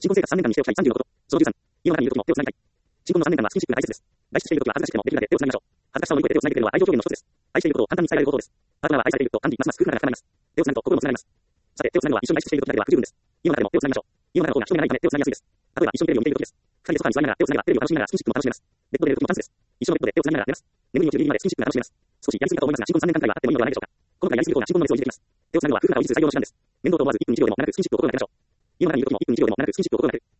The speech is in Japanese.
新婚生活3年間にしておきたい30のこと。その13。家の中にいるときも手をつなぎたい。新婚の3年間はスキンシップが大切です。外出しているときは恥ずかしくてもできるだけ手をつなぎましょう。恥ずかしさを乗り越えて手をつなげているのは愛情表現の一つです。愛していることを簡単に伝えられることです。パートナーは愛されていると感じ、ますます夫婦仲が深まります。手をつなぐと心もつながります。さて、手をつなぐのは一緒に外出しているときだけでは不十分です。家の中でも手をつなぎましょう。家の中の方が人目がないため手をつなぎやすいです。例えば一緒にテレビを見ているときです。二人でソファに座りながら手をつなげばテレビを楽しみながらスキンシップも楽しめます。ベッドで寝るときもチャンスです。一緒のベッドで手をつなぎながら寝ます。眠りに落ちるギリギリまでスキンシップが楽しめます。少しやりすぎかと思いますが、新婚3年間くらいはあってもいいのではないでしょうか。このくらいやりすぎる方が新婚の熱を維持できます。手をつなぐのは夫婦仲を維持する最良の手段です。面倒と思わず1分1秒でも長くスキンシップを心がけましょう。家の中にいるときも1分1秒でも長くスキンシップを心がける。